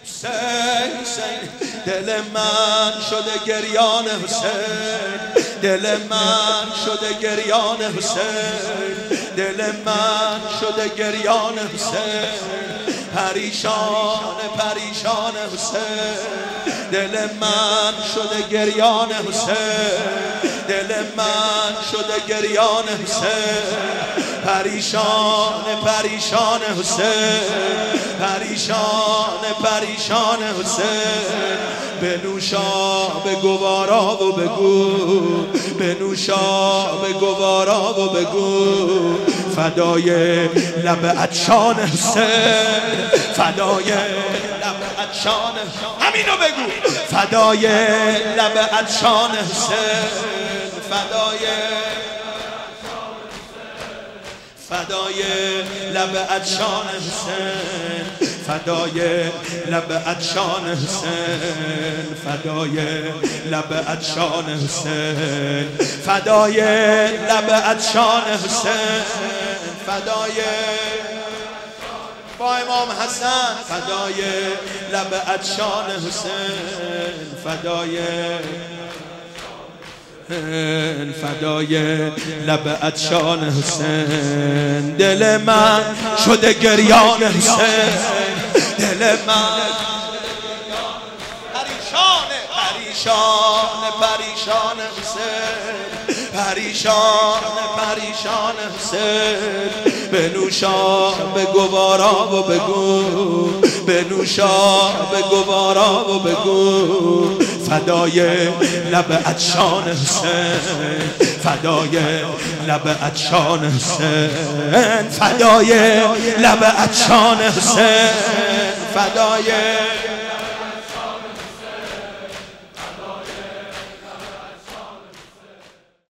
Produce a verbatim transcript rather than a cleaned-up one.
حسین حسین دل من شده گریان حسین، دل من شده گریان حسین، دل من شده گریان حسین، پریشان پریشان حسین، دل من شده گریان حسین، دل من شده گریان حسین، پریشان پریشان حسین، پریشان پریشان حسین. بنوشا به گوارا و بگو، بنوشا به گوارا و بگو، فدای لب عطشان حسین، فدای لب عطشان، همینو بگو، فدای لب عطشان حسین، فدای فدای لب عطشان حسین، فدای لب عطشان حسین، فدای لب عطشان حسین، فدای لب عطشان حسین، فدای با امام حسن، فدای لب عطشان حسین، فدای فدای لب عطشان حسین. دل من شده گریان حسین، دل من پریشان پریشان پریشان حسین، پریشان پریشان حسین. بنوشا به گوارا و بگو، بنوشا به گوارا و بگو، فدای لب عطشان حسین، فدای لب عطشان حسین، فدای لب عطشان حسین، فدای